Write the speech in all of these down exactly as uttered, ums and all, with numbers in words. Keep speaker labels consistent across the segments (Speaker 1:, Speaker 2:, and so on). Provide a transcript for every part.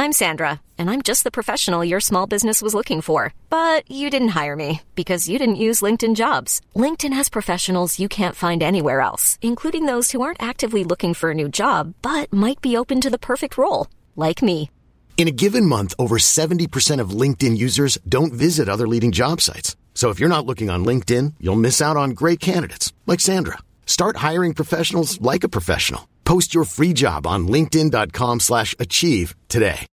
Speaker 1: I'm Sandra, and I'm just the professional your small business was looking for. But you didn't hire me because you didn't use LinkedIn Jobs. LinkedIn has professionals you can't find anywhere else, including those who aren't actively looking for a new job, but might be open to the perfect role, like me.
Speaker 2: In a given month, over seventy percent of LinkedIn users don't visit other leading job sites. So if you're not looking on LinkedIn, you'll miss out on great candidates like Sandra. Start hiring professionals like a professional. Post your free job on linkedin.com slash achieve today.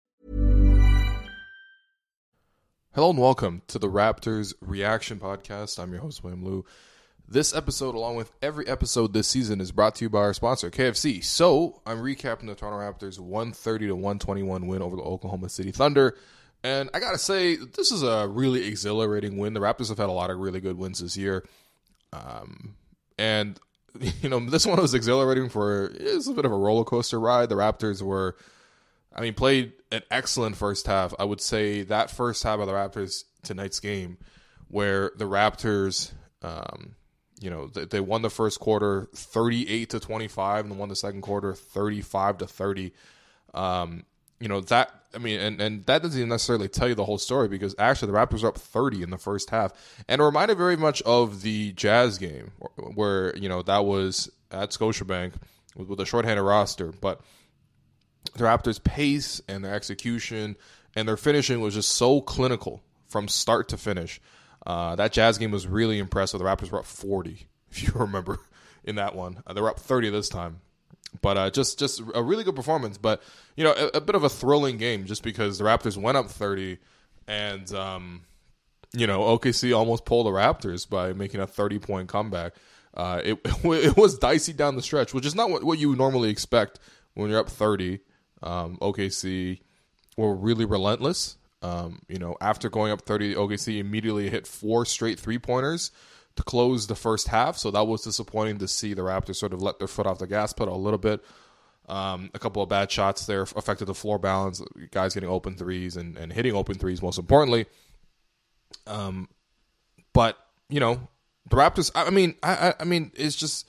Speaker 3: Hello and welcome to the Raptors Reaction Podcast. I'm your host, William Liu. This episode, along with every episode this season, is brought to you by our sponsor, K F C. So, I'm recapping the Toronto Raptors' one thirty to one twenty-one win over the Oklahoma City Thunder. And I gotta say, this is a really exhilarating win. The Raptors have had a lot of really good wins this year. Um, and, you know, this one was exhilarating for, it was a bit of a roller coaster ride. The Raptors were, I mean, played an excellent first half. I would say that first half of the Raptors tonight's game, where the Raptors, um, you know, they, they won the first quarter thirty-eight to twenty-five and won the second quarter thirty-five to thirty. Um, you know, that, I mean, and, and that doesn't even necessarily tell you the whole story, because actually the Raptors were up thirty in the first half. And it reminded very much of the Jazz game where, you know, that was at Scotiabank with, with a shorthanded roster. But the Raptors' pace and their execution and their finishing was just so clinical from start to finish. Uh, that Jazz game was really impressive. The Raptors were up forty, if you remember, in that one. Uh, they were up thirty this time. But uh, just just a really good performance. But, you know, a, a bit of a thrilling game just because the Raptors went up thirty and, um, you know, O K C almost pulled the Raptors by making a thirty-point comeback. Uh, it, it was dicey down the stretch, which is not what, what you normally expect when you're up thirty. Um, O K C were really relentless. Um, you know, after going up thirty, O K C immediately hit four straight three-pointers to close the first half. So that was disappointing to see the Raptors sort of let their foot off the gas pedal a little bit. Um, a couple of bad shots there affected the floor balance, guys getting open threes and, and hitting open threes, most importantly. Um, but, you know, the Raptors, I, I mean, I, I mean, it's just...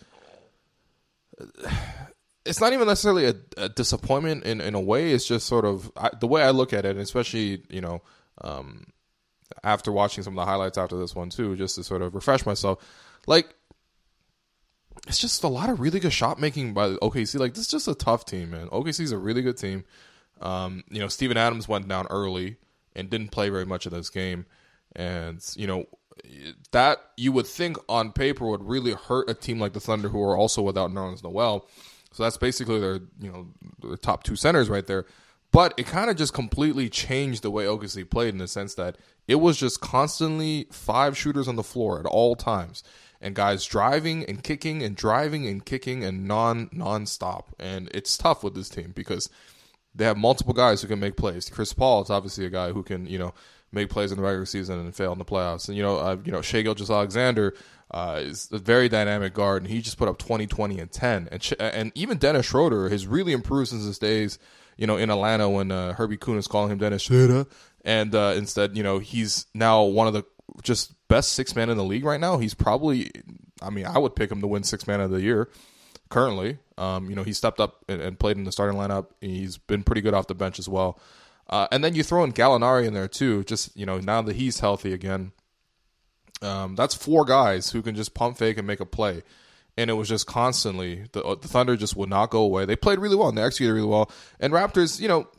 Speaker 3: It's not even necessarily a, a disappointment in, in a way. It's just sort of I, the way I look at it, and especially, you know, um, after watching some of the highlights after this one too, just to sort of refresh myself. Like, it's just a lot of really good shot making by O K C. Like, this is just a tough team, man. O K C is a really good team. Um, you know, Steven Adams went down early and didn't play very much of this game. And, you know, that you would think on paper would really hurt a team like the Thunder, who are also without Nerlens Noel. So that's basically their, you know, the top two centers right there. But it kind of just completely changed the way O K C played in the sense that it was just constantly five shooters on the floor at all times, and guys driving and kicking and driving and kicking and non non-stop. And it's tough with this team because they have multiple guys who can make plays. Chris Paul is obviously a guy who can, you know, make plays in the regular season and fail in the playoffs. And, you know, uh, you know, Shai Gilgeous-Alexander uh, is a very dynamic guard, and he just put up twenty, twenty, and ten. And Sh- and even Dennis Schroeder has really improved since his days, you know, in Atlanta when uh, Herbie Kuhn is calling him Dennis Schroeder. And uh, instead, you know, he's now one of the just best six men in the league right now. He's probably, I mean, I would pick him to win six man of the year currently. Um, you know, he stepped up and, and played in the starting lineup. He's been pretty good off the bench as well. Uh, and then you throw in Gallinari in there too, just, you know, now that he's healthy again. Um, that's four guys who can just pump fake and make a play. And it was just constantly, the, the Thunder just would not go away. They played really well and they executed really well. And Raptors, you know,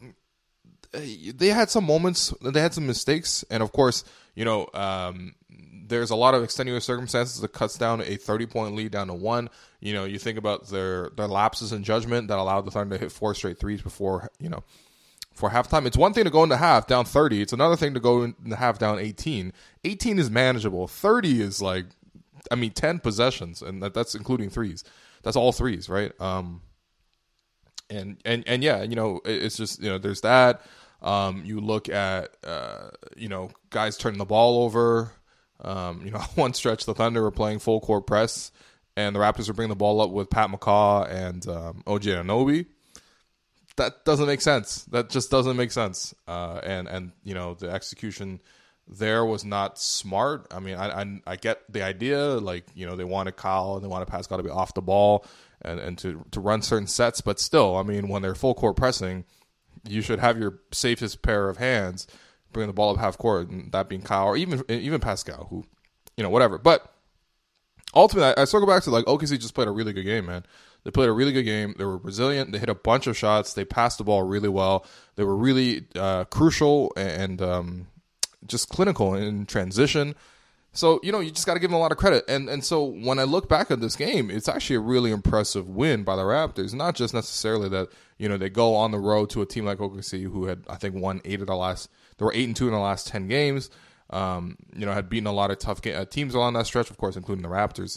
Speaker 3: they had some moments, they had some mistakes. And of course, you know, um, there's a lot of extenuating circumstances that cuts down a thirty-point lead down to one. You know, you think about their, their lapses in judgment that allowed the Thunder to hit four straight threes before, you know, for halftime. It's one thing to go into half down thirty. It's another thing to go into half down eighteen. eighteen is manageable. thirty is like, I mean, ten possessions, and that, that's including threes. That's all threes, right? Um, and and and yeah, you know, it, it's just, you know, there's that. Um, you look at, uh, you know, guys turning the ball over. Um, you know, one stretch the Thunder were playing full court press, and the Raptors were bringing the ball up with Pat McCaw and um, O G Anunoby. That doesn't make sense. That just doesn't make sense. Uh, and and you know, the execution there was not smart. I mean, I, I I get the idea. Like, you know, they wanted Kyle and they wanted Pascal to be off the ball and, and to to run certain sets, but still, I mean, when they're full court pressing, you should have your safest pair of hands bringing the ball up half court, and that being Kyle or even even Pascal, who, you know, whatever. But ultimately, I, I circle back to like O K C just played a really good game, man. They played a really good game. They were resilient. They hit a bunch of shots. They passed the ball really well. They were really uh, crucial and um, just clinical in transition. So, you know, you just got to give them a lot of credit. And and so when I look back at this game, it's actually a really impressive win by the Raptors. Not just necessarily that, you know, they go on the road to a team like O K C who had, I think, won eight of the last, they were eight and two in the last ten games. Um, you know, had beaten a lot of tough ga- uh, teams along that stretch, of course, including the Raptors.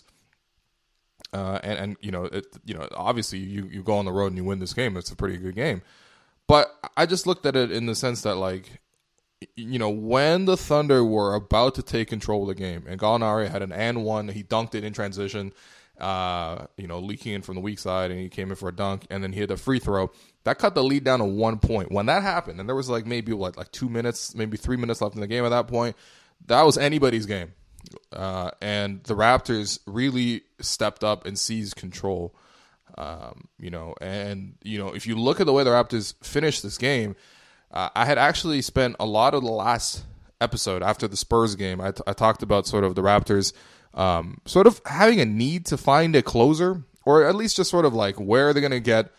Speaker 3: Uh, and, and, you know, it, you know, obviously you, you go on the road and you win this game. It's a pretty good game. But I just looked at it in the sense that, like, you know, when the Thunder were about to take control of the game, and Gallinari had an and one, he dunked it in transition, uh, you know, leaking in from the weak side, and he came in for a dunk, and then he hit a free throw. That cut the lead down to one point. When that happened, and there was like maybe what, like two minutes, maybe three minutes left in the game at that point, that was anybody's game. Uh, and the Raptors really stepped up and seized control. Um, you know, and, you know, if you look at the way the Raptors finished this game, Uh, I had actually spent a lot of the last episode after the Spurs game. I, t- I talked about sort of the Raptors um, sort of having a need to find a closer, or at least just sort of like where are they going to get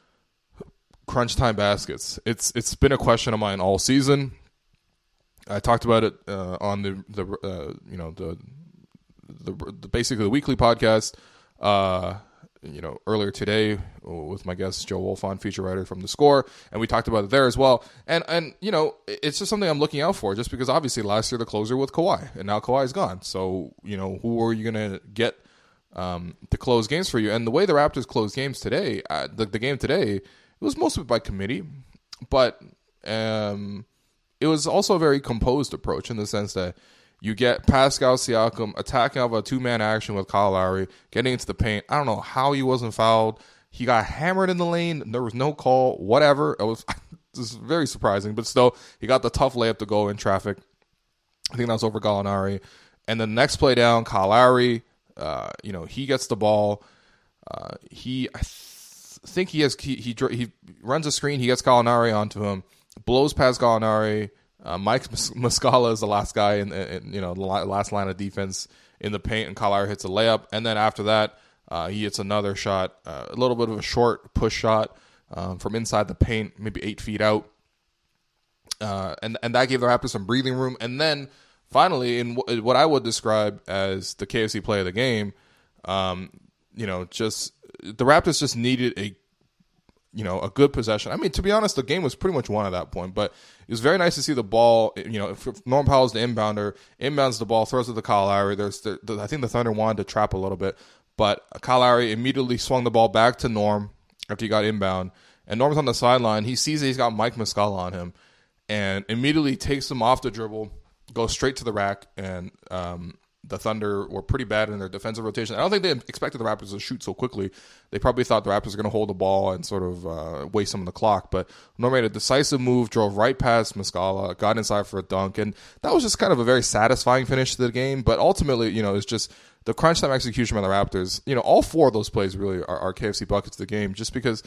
Speaker 3: crunch time baskets. It's it's been a question of mine all season. I talked about it uh, on the the uh, you know the, the the basically the weekly podcast. Uh, you know, earlier today with my guest, Joe Wolfond, feature writer from The Score, and we talked about it there as well. And, and you know, it's just something I'm looking out for, just because obviously last year the closer with Kawhi, and now Kawhi's gone. So, you know, who are you going to get um, to close games for you? And the way the Raptors closed games today, uh, the, the game today, it was mostly by committee, but um, it was also a very composed approach in the sense that you get Pascal Siakam attacking off a two-man action with Kyle Lowry, getting into the paint. I don't know how he wasn't fouled. He got hammered in the lane. There was no call, whatever. It was, it was very surprising. But still, he got the tough layup to go in traffic. I think that was over Gallinari. And the next play down, Kyle Lowry, uh, you know, he gets the ball. Uh, he, I th- think he has, he, he he runs a screen. He gets Gallinari onto him, blows past Gallinari. Uh, Mike Muscala is the last guy in, in you know the last line of defense in the paint, and Kyle Lowry hits a layup, and then after that, uh, he hits another shot, uh, a little bit of a short push shot um, from inside the paint, maybe eight feet out, uh, and and that gave the Raptors some breathing room. And then finally, in w- what I would describe as the K F C play of the game, um, you know, just the Raptors just needed a you know, a good possession. I mean, to be honest, the game was pretty much won at that point, but it was very nice to see the ball, you know, if, if Norm Powell's the inbounder, inbounds the ball, throws it to Kyle Lowry. There's, the, the, I think the Thunder wanted to trap a little bit, but Kyle Lowry immediately swung the ball back to Norm after he got inbound, and Norm's on the sideline. He sees that he's got Mike Muscala on him, and immediately takes him off the dribble, goes straight to the rack, and um, the Thunder were pretty bad in their defensive rotation. I don't think they expected the Raptors to shoot so quickly. They probably thought the Raptors were going to hold the ball and sort of uh, waste some of the clock. But Norm made a decisive move, drove right past Muscala, got inside for a dunk, and that was just kind of a very satisfying finish to the game. But ultimately, you know, it's just the crunch time execution by the Raptors. You know, all four of those plays really are, are K F C buckets of the game, just because,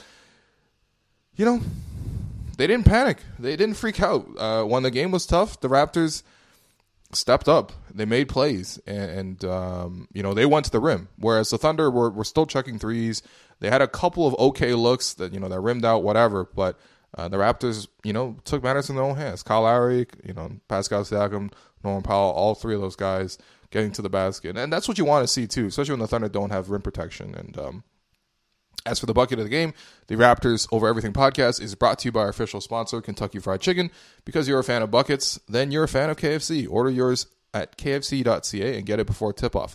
Speaker 3: you know, they didn't panic. They didn't freak out. Uh, when the game was tough, the Raptors stepped up. They made plays, and, and um, you know, they went to the rim. Whereas the Thunder were, were still chucking threes. They had a couple of okay looks that, you know, that rimmed out, whatever. But uh, the Raptors, you know, took matters in their own hands. Kyle Lowry, you know, Pascal Siakam, Norman Powell, all three of those guys getting to the basket. And that's what you want to see, too, especially when the Thunder don't have rim protection. And um, as for the bucket of the game, the Raptors Over Everything podcast is brought to you by our official sponsor, Kentucky Fried Chicken. Because you're a fan of buckets, then you're a fan of K F C. Order yours at k f c dot c a and get it before tip-off.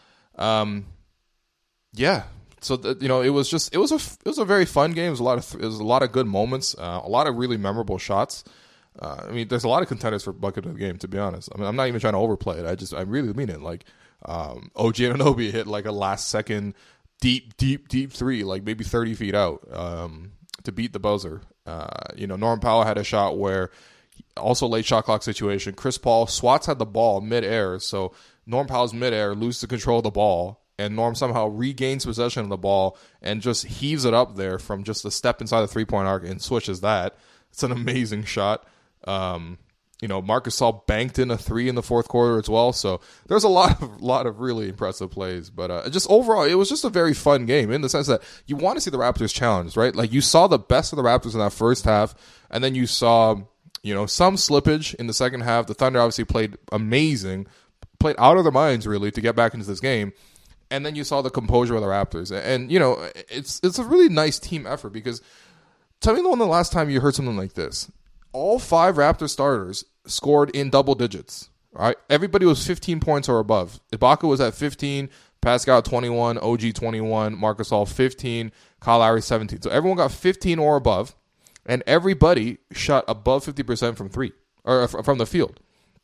Speaker 3: Um, yeah, so the, you know, it was just it was a it was a very fun game. It was a lot of it was a lot of good moments, uh, a lot of really memorable shots. Uh, I mean, there's a lot of contenders for bucket of the game, to be honest. I mean, I'm not even trying to overplay it. I just I really mean it. Like um, O G Anunoby hit like a last second deep, deep, deep three, like maybe thirty feet out, um, to beat the buzzer. Uh, you know, Norm Powell had a shot where, also late shot clock situation, Chris Paul swats at the ball midair, so Norm Powell's midair loses the control of the ball, and Norm somehow regains possession of the ball and just heaves it up there from just a step inside the three-point arc and switches that. It's an amazing shot. Um, you know, Marc Gasol banked in a three in the fourth quarter as well. So there's a lot of lot of really impressive plays. But uh, just overall, it was just a very fun game in the sense that you want to see the Raptors challenged, right? Like you saw the best of the Raptors in that first half, and then you saw, you know, some slippage in the second half. The Thunder obviously played amazing, played out of their minds really to get back into this game. And then you saw the composure of the Raptors. And, you know, it's it's a really nice team effort because tell me when the last time you heard something like this. All five Raptor starters scored in double digits. Right? Everybody was fifteen points or above. Ibaka was at fifteen, Pascal twenty-one, O G twenty-one, Marc Gasol fifteen, Kyle Lowry seventeen. So everyone got fifteen or above, and everybody shot above fifty percent from three or from the field.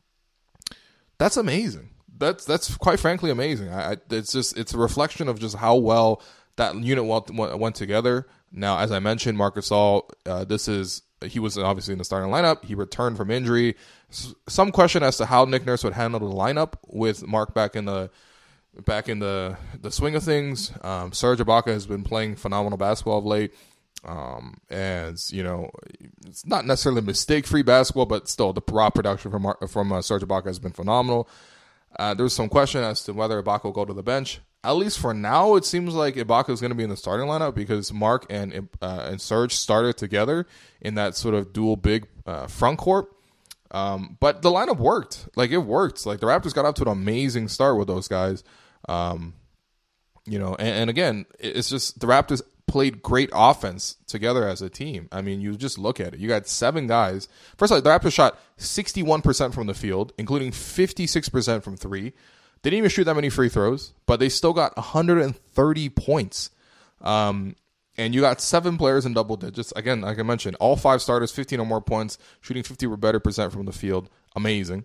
Speaker 3: That's amazing. That's that's quite frankly amazing. I, I, it's just it's a reflection of just how well that unit went, went together. Now, as I mentioned, Marc Gasol, uh, this is he was obviously in the starting lineup. He returned from injury. Some question as to how Nick Nurse would handle the lineup with Mark back in the back in the the swing of things. Um, Serge Ibaka has been playing phenomenal basketball of late. Um, and you know, it's not necessarily mistake-free basketball, but still the raw production from from uh, Serge Ibaka has been phenomenal. Uh, there was some question as to whether Ibaka will go to the bench. At least for now, it seems like Ibaka is going to be in the starting lineup because Mark and uh, and Serge started together in that sort of dual big uh, front court. Um, but the lineup worked. Like, it worked. Like, the Raptors got up to an amazing start with those guys. Um, you know, and, and again, it's just the Raptors played great offense together as a team. I mean, you just look at it. You got seven guys. First of all, the Raptors shot sixty-one percent from the field, including fifty-six percent from three. They didn't even shoot that many free throws, but they still got one hundred thirty points. Um, and you got seven players in double digits. Again, like I mentioned, all five starters, fifteen or more points, shooting fifty or better percent from the field. Amazing.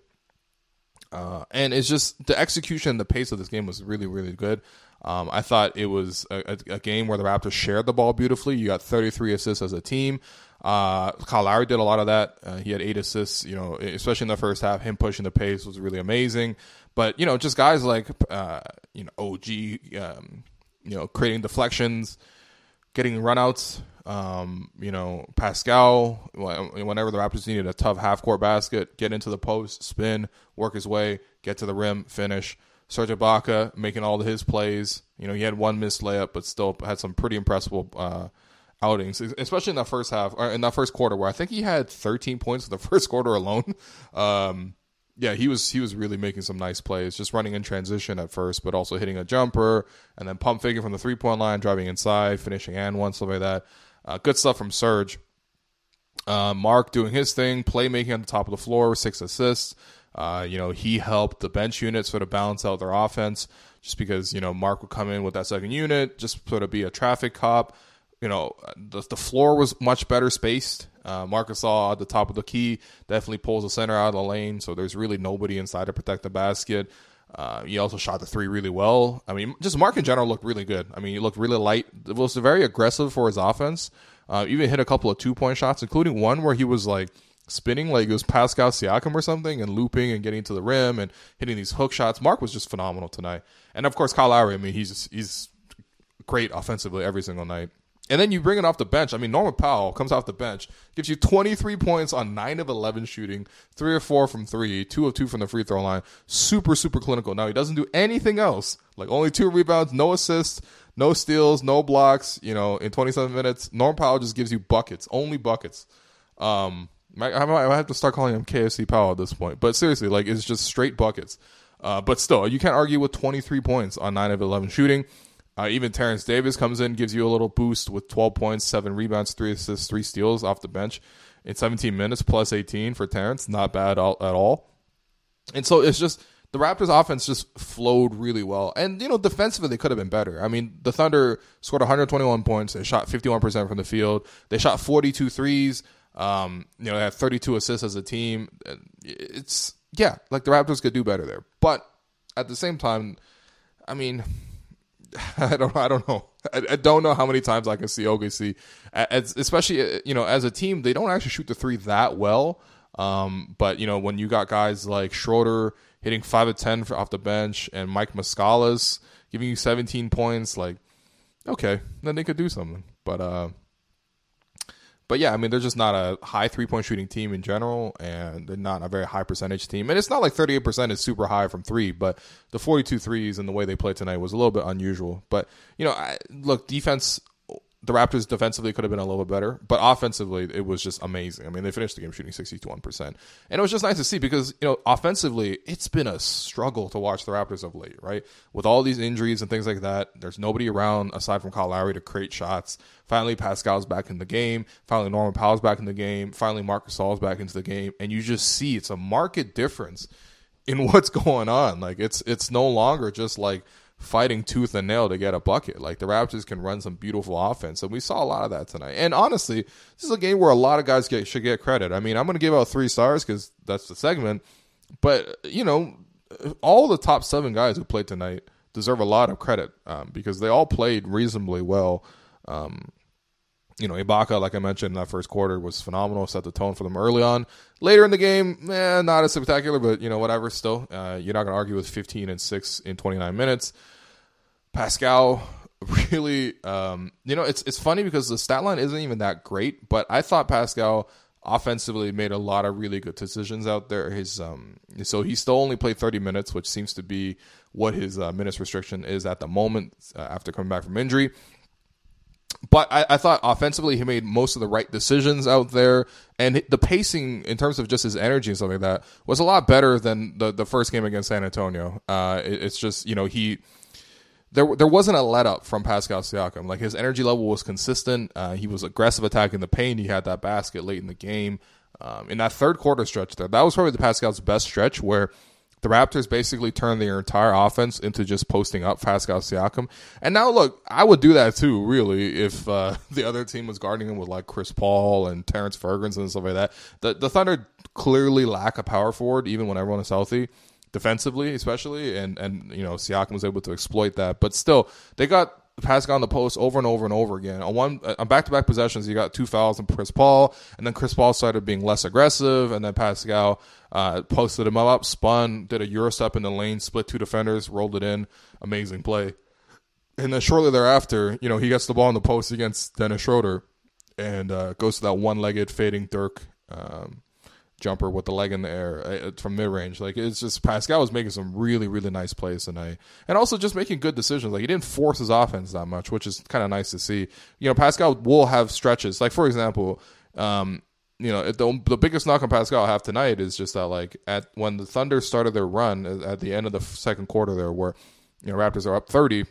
Speaker 3: Uh, and it's just the execution, the pace of this game was really, really good. Um, I thought it was a, a, a game where the Raptors shared the ball beautifully. You got thirty-three assists as a team. Uh, Kyle Lowry did a lot of that. Uh, he had eight assists, you know, especially in the first half. Him pushing the pace was really amazing. But, you know, just guys like, uh, you know, O G, um, you know, creating deflections, getting runouts, um, you know, Pascal, whenever the Raptors needed a tough half-court basket, get into the post, spin, work his way, get to the rim, finish. Serge Ibaka making all of his plays. You know, he had one missed layup, but still had some pretty impressive uh, outings, especially in that first half, or in that first quarter, where I think he had thirteen points in the first quarter alone. Um, yeah, he was he was really making some nice plays, just running in transition at first, but also hitting a jumper, and then pump faking from the three-point line, driving inside, finishing and one, stuff like that. Uh, good stuff from Serge. Uh, Mark doing his thing, playmaking on the top of the floor, six assists. Uh, you know, he helped the bench unit sort of balance out their offense just because, you know, Mark would come in with that second unit, just sort of be a traffic cop. You know, the, the floor was much better spaced. Uh, Marc Gasol at the top of the key definitely pulls the center out of the lane, so there's really nobody inside to protect the basket. Uh, he also shot the three really well. I mean, just Mark in general looked really good. I mean, he looked really light. It was very aggressive for his offense. Uh, even hit a couple of two-point shots, including one where he was like spinning like it was Pascal Siakam or something and looping and getting to the rim and hitting these hook shots. Mark was just phenomenal tonight. And, of course, Kyle Lowry, I mean, he's just, he's great offensively every single night. And then you bring it off the bench. I mean, Norman Powell comes off the bench, gives you twenty-three points on nine of eleven shooting, three or four from three, two of two from the free throw line. Super, super clinical. Now, he doesn't do anything else. Like, only two rebounds, no assists, no steals, no blocks, you know, in twenty-seven minutes. Norman Powell just gives you buckets, only buckets. Um, I, I might have to start calling him K F C Powell at this point. But seriously, like, it's just straight buckets. Uh, but still, you can't argue with twenty-three points on nine of eleven shooting. Uh, even Terrence Davis comes in, gives you a little boost with twelve points, seven rebounds, three assists, three steals off the bench in seventeen minutes, plus eighteen for Terrence. Not bad at all. And so it's just the Raptors offense just flowed really well. And, you know, defensively, they could have been better. I mean, the Thunder scored one hundred twenty-one points. They shot fifty-one percent from the field. They shot forty-two threes. Um, you know, they had thirty-two assists as a team. It's, yeah, like the Raptors could do better there. But at the same time, I mean, I don't, I don't know. I, I don't know how many times I can see O K C, as, especially, you know, as a team, they don't actually shoot the three that well. Um, but, you know, when you got guys like Schroeder hitting five of ten off the bench and Mike Muscala's giving you seventeen points, like, okay, then they could do something. But, uh, But yeah, I mean, they're just not a high three-point shooting team in general, and they're not a very high percentage team. And it's not like thirty-eight percent is super high from three, but the forty-two threes and the way they played tonight was a little bit unusual. But, you know, I, look, defense, the Raptors defensively could have been a little bit better, but offensively, it was just amazing. I mean, they finished the game shooting sixty-one percent. And it was just nice to see because, you know, offensively, it's been a struggle to watch the Raptors of late, right? With all these injuries and things like that, there's nobody around aside from Kyle Lowry to create shots. Finally, Pascal's back in the game. Finally, Norman Powell's back in the game. Finally, Marc Gasol's back into the game. And you just see it's a marked difference in what's going on. Like, it's it's no longer just like fighting tooth and nail to get a bucket. Like, the Raptors can run some beautiful offense, and we saw a lot of that tonight. And honestly, this is a game where a lot of guys get, should get credit. I mean, I'm going to give out three stars because that's the segment, but, you know, all the top seven guys who played tonight deserve a lot of credit um, because they all played reasonably well. Um, you know, Ibaka, like I mentioned in that first quarter, was phenomenal, set the tone for them early on. Later in the game, eh, not as spectacular, but, you know, whatever still. Uh, you're not going to argue with fifteen and six in twenty-nine minutes. Pascal really, um, you know, it's it's funny because the stat line isn't even that great, but I thought Pascal offensively made a lot of really good decisions out there. His um, so he still only played thirty minutes, which seems to be what his uh, minutes restriction is at the moment uh, after coming back from injury. But I, I thought offensively he made most of the right decisions out there, and the pacing in terms of just his energy and stuff like that was a lot better than the, the first game against San Antonio. Uh, it, it's just, you know, he there there wasn't a let up from Pascal Siakam. Like, his energy level was consistent. Uh, he was aggressive attacking the paint. He had that basket late in the game. Um, in that third quarter stretch there, that was probably the Pascal's best stretch where the Raptors basically turned their entire offense into just posting up Pascal Siakam. And now, look, I would do that too, really, if uh, the other team was guarding him with, like, Chris Paul and Terrence Ferguson and stuff like that. The, the Thunder clearly lack a power forward, even when everyone is healthy, defensively especially, and, and you know, Siakam was able to exploit that. But still, they got Pascal on the post over and over and over again. On one on back-to-back possessions, you got two fouls from Chris Paul, and then Chris Paul started being less aggressive, and then Pascal uh, posted him up, spun, did a Euro step in the lane, split two defenders, rolled it in. Amazing play. And then shortly thereafter, you know, he gets the ball in the post against Dennis Schroeder and uh, goes to that one-legged fading Dirk um, jumper with the leg in the air uh, from mid-range. Like, it's just Pascal was making some really, really nice plays tonight. And also just making good decisions. Like, he didn't force his offense that much, which is kind of nice to see. You know, Pascal will have stretches. Like, for example, um, you know, the, the biggest knock on Pascal I have tonight is just that, like, at when the Thunder started their run at the end of the second quarter there where, you know, Raptors are up thirty,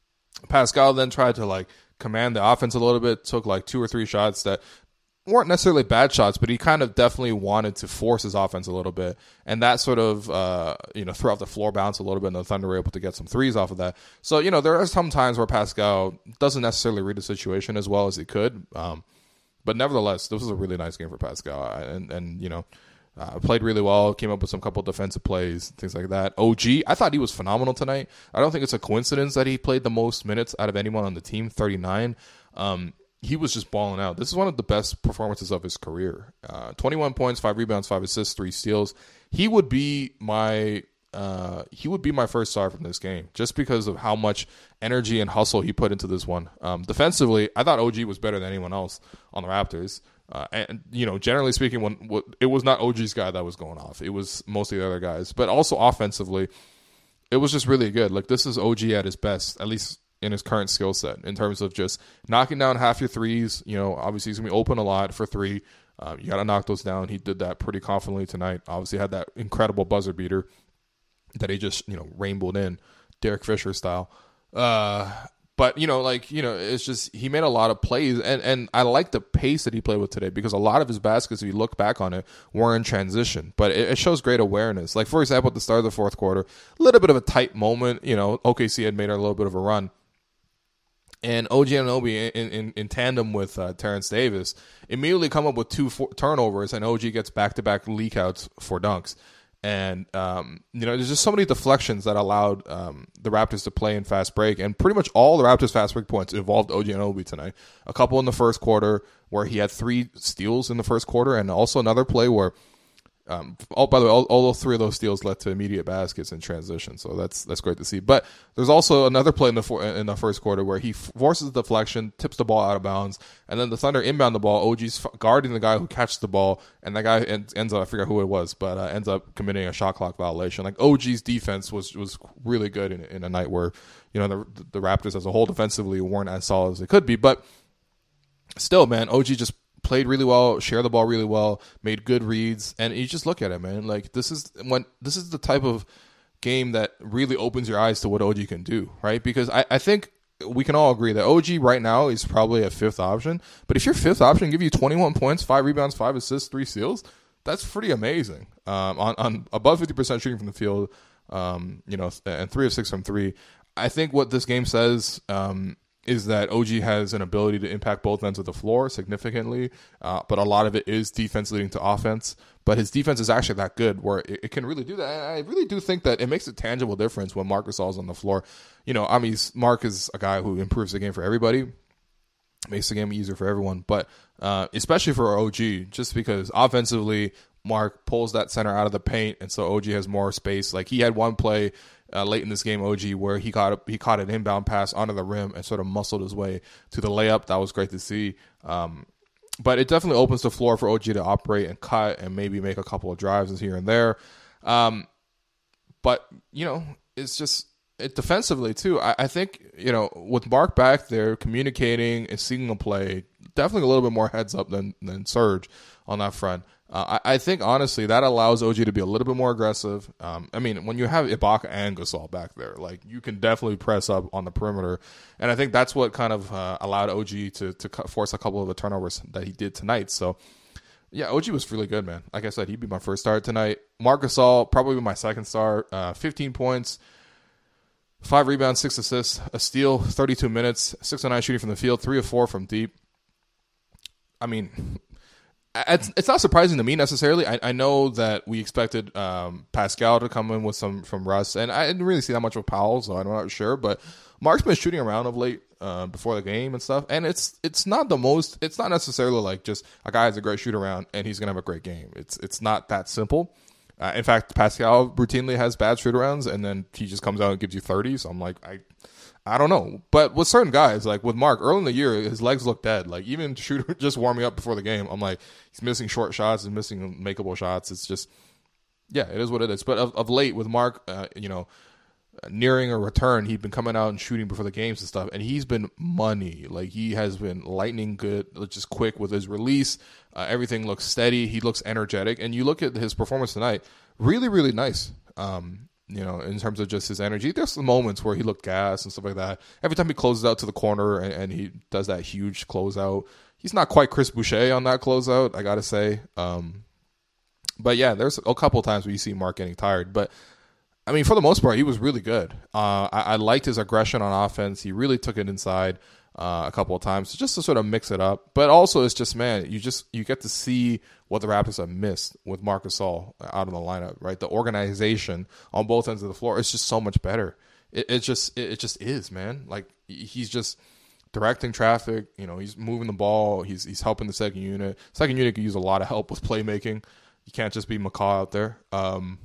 Speaker 3: Pascal then tried to, like, command the offense a little bit, took, like, two or three shots that weren't necessarily bad shots, but he kind of definitely wanted to force his offense a little bit. And that sort of, uh, you know, threw off the floor bounce a little bit, and the Thunder were able to get some threes off of that. So, you know, there are some times where Pascal doesn't necessarily read the situation as well as he could. Um, but nevertheless, this was a really nice game for Pascal. And, and you know, uh, played really well, came up with some couple defensive plays, things like that. O G, I thought he was phenomenal tonight. I don't think it's a coincidence that he played the most minutes out of anyone on the team, thirty-nine. Um, He was just balling out. This is one of the best performances of his career. Uh, twenty-one points, five rebounds, five assists, three steals. He would be my uh, he would be my first star from this game just because of how much energy and hustle he put into this one. Um, defensively, I thought O G was better than anyone else on the Raptors. Uh, and, you know, generally speaking, when, when it was not O G's guy that was going off. It was mostly the other guys. But also offensively, it was just really good. Like, this is O G at his best, at least in his current skill set, in terms of just knocking down half your threes. You know, obviously he's going to be open a lot for three. Um, you got to knock those down. He did that pretty confidently tonight. Obviously had that incredible buzzer beater that he just, you know, rainbowed in, Derek Fisher style. Uh, but, you know, like, you know, it's just he made a lot of plays. And, and I like the pace that he played with today because a lot of his baskets, if you look back on it, were in transition. But it, it shows great awareness. Like, for example, at the start of the fourth quarter, a little bit of a tight moment. You know, O K C had made a little bit of a run. And O G Anunoby, in, in, in tandem with uh, Terrence Davis, immediately come up with two for- turnovers, and O G gets back-to-back leak-outs for dunks. And, um, you know, there's just so many deflections that allowed um, the Raptors to play in fast break. And pretty much all the Raptors' fast break points involved O G Anunoby tonight. A couple in the first quarter where he had three steals in the first quarter, and also another play where Um, all, by the way, all, all three of those steals led to immediate baskets in transition, so that's that's great to see. But there's also another play in the for, in the first quarter where he forces the deflection, tips the ball out of bounds, and then the Thunder inbound the ball. O G's guarding the guy who catches the ball, and that guy ends up, I forget who it was, but uh, ends up committing a shot clock violation. Like O G's defense was was really good in, in a night where, you know, the the Raptors as a whole defensively weren't as solid as they could be, but still, man, O G just played really well, shared the ball really well, made good reads, and you just look at it, man. Like this is when this is the type of game that really opens your eyes to what O G can do, right? Because I, I think we can all agree that O G right now is probably a fifth option. But if your fifth option give you twenty-one points, five rebounds, five assists, three steals, that's pretty amazing. Um, on on above fifty percent shooting from the field, um, you know, and three of six from three. I think what this game says. Um, is that O G has an ability to impact both ends of the floor significantly, uh, but a lot of it is defense leading to offense. But his defense is actually that good where it, it can really do that. And I really do think that it makes a tangible difference when Marc Gasol's on the floor. You know, I mean, Marc is a guy who improves the game for everybody, makes the game easier for everyone, but uh, especially for O G, just because offensively, Marc pulls that center out of the paint, and so O G has more space. Like he had one play Uh, late in this game, O G, where he caught a, he caught an inbound pass onto the rim and sort of muscled his way to the layup. That was great to see. Um, but it definitely opens the floor for O G to operate and cut and maybe make a couple of drives here and there. Um, but, you know, it's just it defensively, too. I, I think, you know, with Marc back there communicating and seeing the play, definitely a little bit more heads up than, than Serge on that front. Uh, I, I think, honestly, that allows O G to be a little bit more aggressive. Um, I mean, when you have Ibaka and Gasol back there, like you can definitely press up on the perimeter. And I think that's what kind of uh, allowed O G to, to force a couple of the turnovers that he did tonight. So, yeah, O G was really good, man. Like I said, he'd be my first star tonight. Marc Gasol, probably my second star. Uh, fifteen points, five rebounds, six assists, a steal, thirty-two minutes, six of nine shooting from the field, three of four from deep. I mean... It's, it's not surprising to me necessarily. I, I know that we expected um, Pascal to come in with some from Russ, and I didn't really see that much of Powell, so I'm not sure. But Marc's been shooting around of late uh, before the game and stuff, and it's it's not the most. It's not necessarily like just a guy has a great shoot around and he's gonna have a great game. It's it's not that simple. Uh, in fact, Pascal routinely has bad shoot arounds, and then he just comes out and gives you thirty. So I'm like, I. I don't know, but with certain guys, like with Marc, early in the year, his legs look dead. Like even shooter just warming up before the game, I'm like, he's missing short shots, he's missing makeable shots. It's just, yeah, it is what it is. But of, of late with Marc, uh, you know, nearing a return, he'd been coming out and shooting before the games and stuff, and he's been money. Like he has been lightning good, just quick with his release. Uh, everything looks steady. He looks energetic, and you look at his performance tonight, really, really nice. Um, You know, in terms of just his energy, there's some moments where he looked gassed and stuff like that. Every time he closes out to the corner and, and he does that huge closeout, he's not quite Chris Boucher on that closeout, I gotta say. Um, but yeah, there's a couple of times where you see Marc getting tired. But I mean, for the most part, he was really good. Uh, I, I liked his aggression on offense. He really took it inside uh, a couple of times just to sort of mix it up. But also, it's just, man, you just you get to see what the Raptors have missed with Marc Gasol out of the lineup, right? The organization on both ends of the floor is just so much better. It, it just it, it just is, man. Like he's just directing traffic. You know, he's moving the ball. He's he's helping the second unit. Second unit could use a lot of help with playmaking. You can't just be McCaw out there. Um,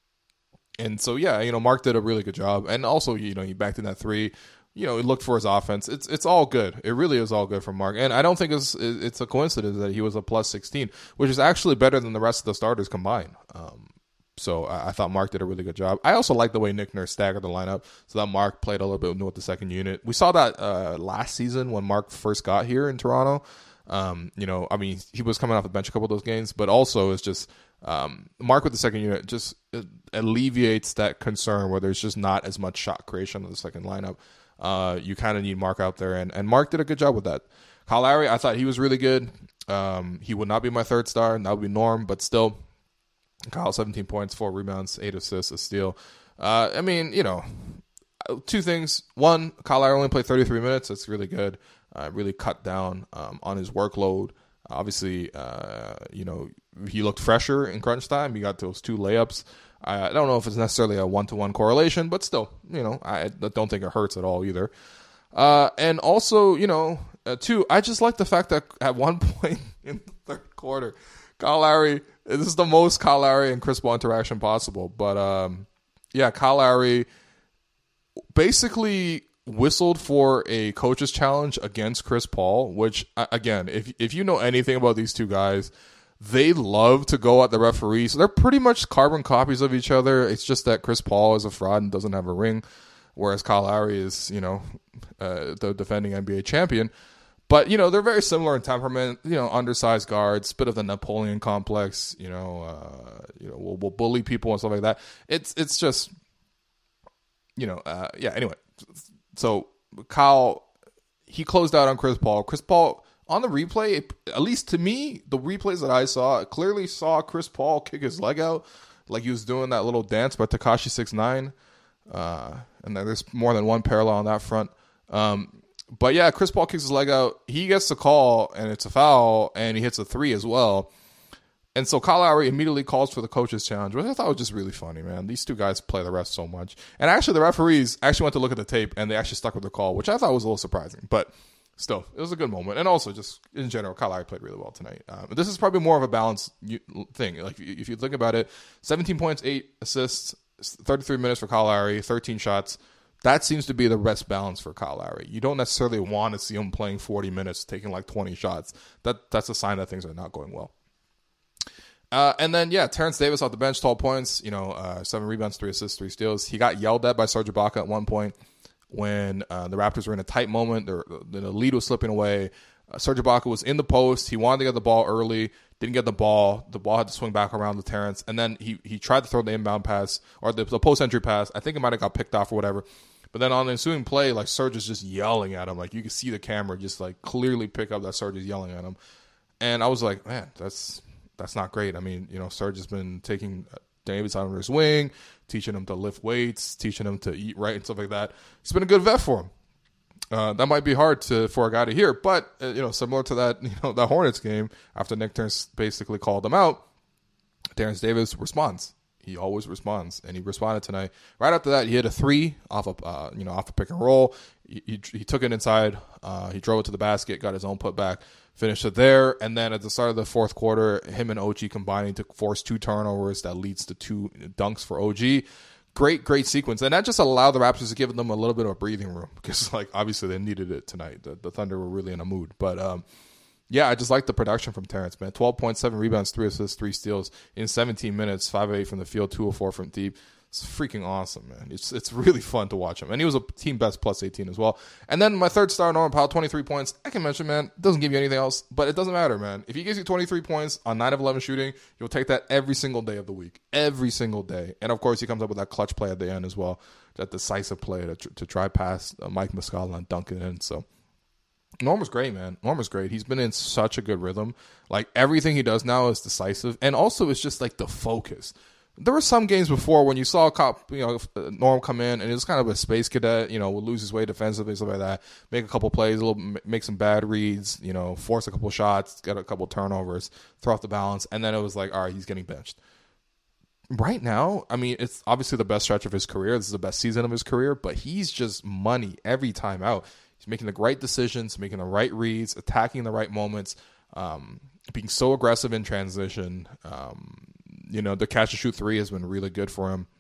Speaker 3: and so yeah, you know, Marc did a really good job, and also you know he backed in that three. You know, he looked for his offense. It's it's all good. It really is all good for Marc. And I don't think it's it's a coincidence that he was a plus sixteen, which is actually better than the rest of the starters combined. Um, so I, I thought Marc did a really good job. I also like the way Nick Nurse staggered the lineup so that Marc played a little bit with the second unit. We saw that uh, last season when Marc first got here in Toronto. Um, you know, I mean, he was coming off the bench a couple of those games, but also it's just um, Marc with the second unit just alleviates that concern where there's just not as much shot creation in the second lineup. Uh, you kind of need Marc out there, and, and Marc did a good job with that. Kyle Lowry, I thought he was really good. Um, he would not be my third star, and that would be Norm, but still, Kyle, seventeen points, four rebounds, eight assists, a steal. Uh, I mean, you know, two things. One, Kyle Lowry only played thirty-three minutes. That's really good. Uh, really cut down um, on his workload. Obviously, uh, you know, he looked fresher in crunch time. He got those two layups. I don't know if it's necessarily a one-to-one correlation, but still, you know, I don't think it hurts at all either. Uh, and also, you know, uh, two, I just like the fact that at one point in the third quarter, Kyle Lowry, this is the most Kyle Lowry and Chris Paul interaction possible. But um, yeah, Kyle Lowry basically whistled for a coach's challenge against Chris Paul, which, again, if if you know anything about these two guys, they love to go at the referees. They're pretty much carbon copies of each other. It's just that Chris Paul is a fraud and doesn't have a ring, whereas Kyle Lowry is, you know, uh, the defending N B A champion. But, you know, they're very similar in temperament, you know, undersized guards, bit of the Napoleon complex, you know, uh, you know, we'll, we'll bully people and stuff like that. It's, it's just, you know, uh, yeah, anyway. So Kyle, he closed out on Chris Paul. Chris Paul, on the replay, at least to me, the replays that I saw, clearly saw Chris Paul kick his leg out like he was doing that little dance by Tekashi six nine. Uh, and there's more than one parallel on that front. Um, but yeah, Chris Paul kicks his leg out. He gets the call, and it's a foul, and he hits a three as well. And so Kyle Lowry immediately calls for the coach's challenge, which I thought was just really funny, man. These two guys play the ref so much. And actually, the referees actually went to look at the tape, and they actually stuck with the call, which I thought was a little surprising. But still, it was a good moment. And also, just in general, Kyle Lowry played really well tonight. Um, this is probably more of a balanced thing. Like, if you think about it, seventeen points, eight assists, thirty-three minutes for Kyle Lowry, thirteen shots. That seems to be the best balance for Kyle Lowry. You don't necessarily want to see him playing forty minutes, taking like twenty shots. That That's a sign that things are not going well. Uh, and then, yeah, Terrence Davis off the bench, twelve points, you know, uh, seven rebounds, three assists, three steals. He got yelled at by Serge Ibaka at one point when uh, the Raptors were in a tight moment. The, the lead was slipping away. Uh, Serge Ibaka was in the post. He wanted to get the ball early, didn't get the ball. The ball had to swing back around to Terrence. And then he he tried to throw the inbound pass or the, the post-entry pass. I think it might have got picked off or whatever. But then on the ensuing play, like, Serge is just yelling at him. Like, you can see the camera just, like, clearly pick up that Serge is yelling at him. And I was like, man, that's... That's not great. I mean, you know, Serge has been taking Davis under his wing, teaching him to lift weights, teaching him to eat right and stuff like that. It's been a good vet for him. Uh, that might be hard to for a guy to hear, but uh, you know, similar to that, you know, that Hornets game after Nick Nurse basically called them out, Terrence Davis responds. He always responds, and he responded tonight. Right after that, he hit a three off a uh, you know off a pick and roll. He, he, he took it inside. Uh, he drove it to the basket, got his own putback, finished it there. And then at the start of the fourth quarter, him and O G combining to force two turnovers that leads to two dunks for O G. Great, great sequence, and that just allowed the Raptors to give them a little bit of a breathing room because, like, obviously they needed it tonight. The, the Thunder were really in a mood, but. Um, Yeah, I just like the production from Terrence, man. twelve point seven rebounds, three assists, three steals in seventeen minutes, five of eight from the field, two of four from deep. It's freaking awesome, man. It's it's really fun to watch him. And he was a team best plus eighteen as well. And then my third star, Norman Powell, twenty-three points. I can mention, man, doesn't give you anything else, but it doesn't matter, man. If he gives you twenty-three points on nine of eleven shooting, you'll take that every single day of the week. Every single day. And, of course, he comes up with that clutch play at the end as well, that decisive play to, to try past uh, Mike Muscala and dunk it in, so. Norm was great, man. Norm was great. He's been in such a good rhythm. Like, everything he does now is decisive. And also, it's just, like, the focus. There were some games before when you saw a cop, you know, Norm come in, and it was kind of a space cadet, you know, would lose his way defensively, stuff like that, make a couple plays, a little, make some bad reads, you know, force a couple shots, get a couple turnovers, throw off the balance, and then it was like, all right, he's getting benched. Right now, I mean, it's obviously the best stretch of his career. This is the best season of his career, but he's just money every time out. He's making the right decisions, making the right reads, attacking the right moments, um, being so aggressive in transition. Um, you know, the catch and shoot three has been really good for him.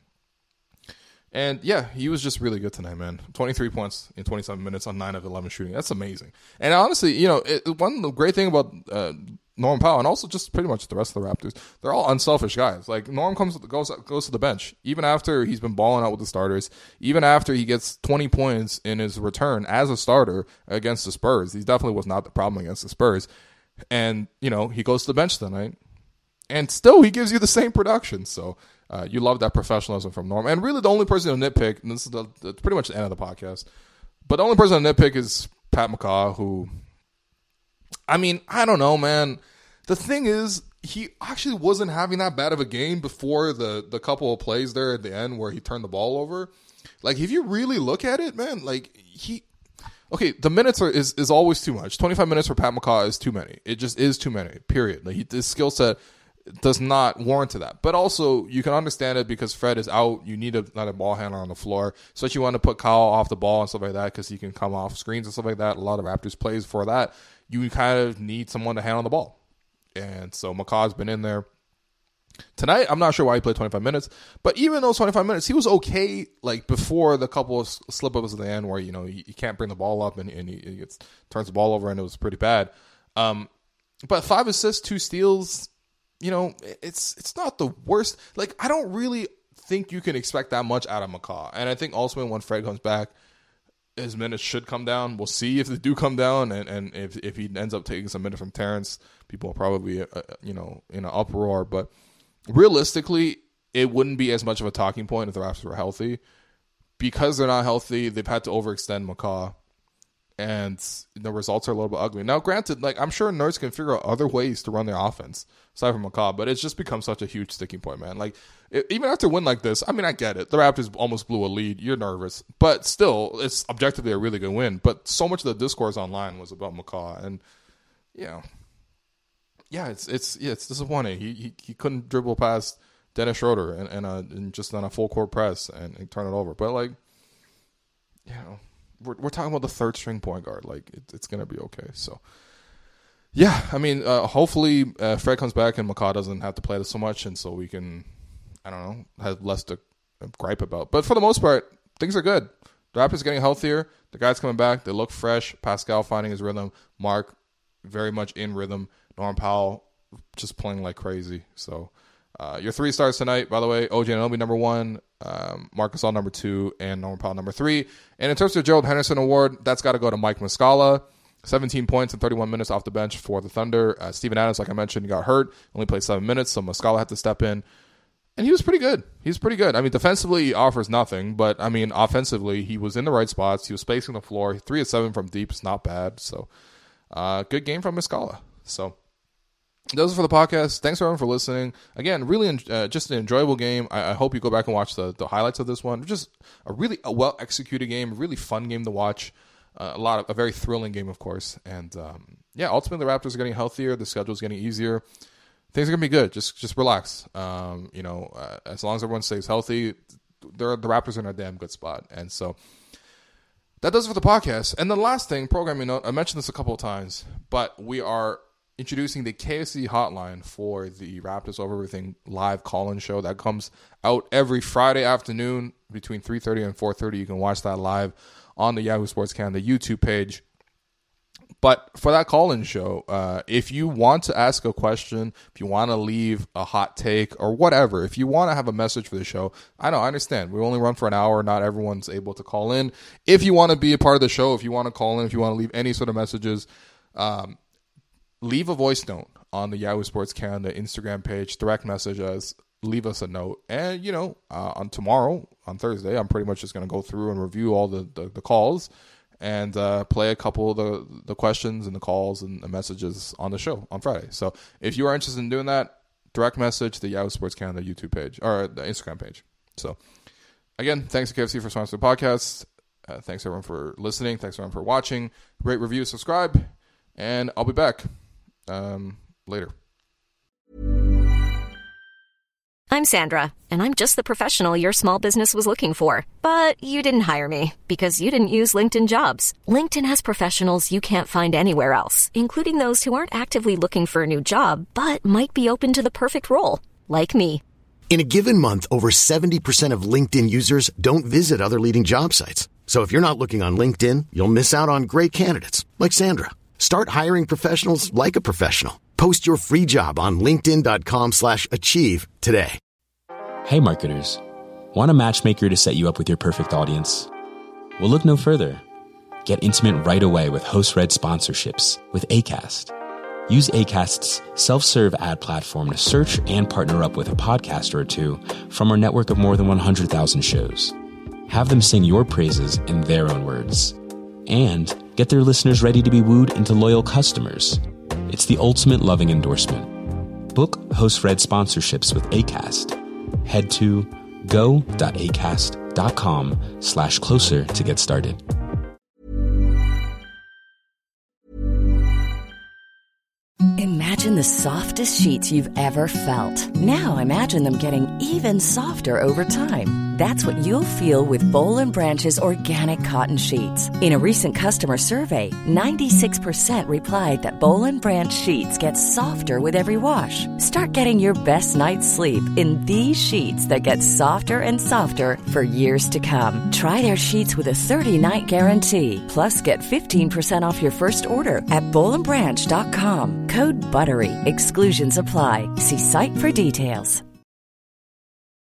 Speaker 3: And, yeah, he was just really good tonight, man. twenty-three points in twenty-seven minutes on nine of eleven shooting. That's amazing. And honestly, you know, it, one great thing about uh, Norm Powell, and also just pretty much the rest of the Raptors, they're all unselfish guys. Like, Norm comes goes goes to the bench, even after he's been balling out with the starters, even after he gets twenty points in his return as a starter against the Spurs. He definitely was not the problem against the Spurs. And, you know, he goes to the bench tonight, and still he gives you the same production. So uh, you love that professionalism from Norm. And really the only person to nitpick, and this is the, the, pretty much the end of the podcast, but the only person to nitpick is Pat McCaw, who, I mean, I don't know, man. The thing is, he actually wasn't having that bad of a game before the, the couple of plays there at the end where he turned the ball over. Like, if you really look at it, man, like, he... Okay, the minutes are is, is always too much. twenty-five minutes for Pat McCaw is too many. It just is too many, period. Like, he, his skill set does not warrant to that. But also, you can understand it because Fred is out. You need another ball handler on the floor. Especially you want to put Kyle off the ball and stuff like that because he can come off screens and stuff like that. A lot of Raptors plays for that. You kind of need someone to handle the ball. And so McCaw's been in there. Tonight, I'm not sure why he played twenty-five minutes, but even those twenty-five minutes, he was okay, like, before the couple of slip-ups at the end where, you know, he, he can't bring the ball up and, and he, he gets, turns the ball over, and it was pretty bad. Um, but five assists, two steals, you know, it's it's not the worst. Like, I don't really think you can expect that much out of McCaw. And I think ultimately when Fred comes back, his minutes should come down. We'll see if they do come down, and, and if, if he ends up taking some minutes from Terrence, people will probably, uh, you know, in an uproar, but realistically, it wouldn't be as much of a talking point if the Raptors were healthy. Because they're not healthy, they've had to overextend McCaw, and the results are a little bit ugly. Now, granted, like, I'm sure Nurse can figure out other ways to run their offense aside from McCaw, but it's just become such a huge sticking point, man. Like, it, even after a win like this, I mean, I get it. The Raptors almost blew a lead. You're nervous, but still, it's objectively a really good win. But so much of the discourse online was about McCaw, and you know. Yeah, it's it's yeah, it's disappointing. He he, he couldn't dribble past Dennis Schroeder and and, uh, and just on a full court press and, and turn it over. But like, you know, we're we're talking about the third string point guard. Like, it, it's gonna be okay. So yeah, I mean, uh, hopefully uh, Fred comes back and McCaw doesn't have to play this so much, and so we can, I don't know, have less to gripe about. But for the most part, things are good. The Raptors are getting healthier. The guys coming back. They look fresh. Pascal finding his rhythm. Mark very much in rhythm. Norman Powell just playing like crazy. So uh, your three stars tonight, by the way, O G Anunoby number one, um, Marc Gasol number two, and Norman Powell number three. And in terms of the Gerald Henderson Award, that's got to go to Mike Muscala. seventeen points in thirty-one minutes off the bench for the Thunder. Uh, Steven Adams, like I mentioned, got hurt. Only played seven minutes, so Muscala had to step in. And he was pretty good. He was pretty good. I mean, defensively, he offers nothing. But, I mean, offensively, he was in the right spots. He was spacing the floor. three of seven from deep is not bad. So, uh, good game from Muscala. So, those are for the podcast. Thanks everyone for listening. Again, really uh, just an enjoyable game. I, I hope you go back and watch the, the highlights of this one. Just a really a well executed game, a really fun game to watch. Uh, a lot of a very thrilling game, of course. And um, yeah, ultimately the Raptors are getting healthier. The schedule is getting easier. Things are gonna be good. Just just relax. Um, you know, uh, as long as everyone stays healthy, the Raptors are in a damn good spot. And so that does it for the podcast. And the last thing, programming note. I mentioned this a couple of times, but we are introducing the K S C hotline for the Raptors Over Everything live call-in show that comes out every Friday afternoon between three thirty and four thirty. You can watch that live on the Yahoo Sports Canada YouTube page. But for that call-in show, uh, if you want to ask a question, if you want to leave a hot take or whatever, if you want to have a message for the show, I know, I understand. We only run for an hour. Not everyone's able to call in. If you want to be a part of the show, if you want to call in, if you want to leave any sort of messages, um, leave a voice note on the Yahoo Sports Canada Instagram page, direct message us, leave us a note. And, you know, uh, on tomorrow, on Thursday, I'm pretty much just going to go through and review all the, the, the calls and uh, play a couple of the, the questions and the calls and the messages on the show on Friday. So if you are interested in doing that, direct message the Yahoo Sports Canada YouTube page or the Instagram page. So again, thanks to K F C for sponsoring the podcast. Uh, thanks everyone for listening. Thanks everyone for watching. Rate, review, subscribe, and I'll be back um, later.
Speaker 1: I'm Sandra, and I'm just the professional your small business was looking for. But you didn't hire me because you didn't use LinkedIn Jobs. LinkedIn has professionals you can't find anywhere else, including those who aren't actively looking for a new job, but might be open to the perfect role, like me.
Speaker 2: In a given month, over seventy percent of LinkedIn users don't visit other leading job sites. So if you're not looking on LinkedIn, you'll miss out on great candidates like Sandra. Start hiring professionals like a professional. Post your free job on linkedin.com slash achieve today.
Speaker 4: Hey marketers, want a matchmaker to set you up with your perfect audience? Well, look no further. Get intimate right away with host-read sponsorships with Acast. Use Acast's self-serve ad platform to search and partner up with a podcaster or two from our network of more than one hundred thousand shows. Have them sing your praises in their own words. And get their listeners ready to be wooed into loyal customers. It's the ultimate loving endorsement. Book host-read sponsorships with Acast. Head to go.acast.com slash closer to get started.
Speaker 5: Imagine the softest sheets you've ever felt. Now imagine them getting even softer over time. That's what you'll feel with Boll and Branch's organic cotton sheets. In a recent customer survey, ninety-six percent replied that Boll and Branch sheets get softer with every wash. Start getting your best night's sleep in these sheets that get softer and softer for years to come. Try their sheets with a thirty-night guarantee. Plus, get fifteen percent off your first order at boll and branch dot com. Code BUTTERY. Exclusions apply. See site for details.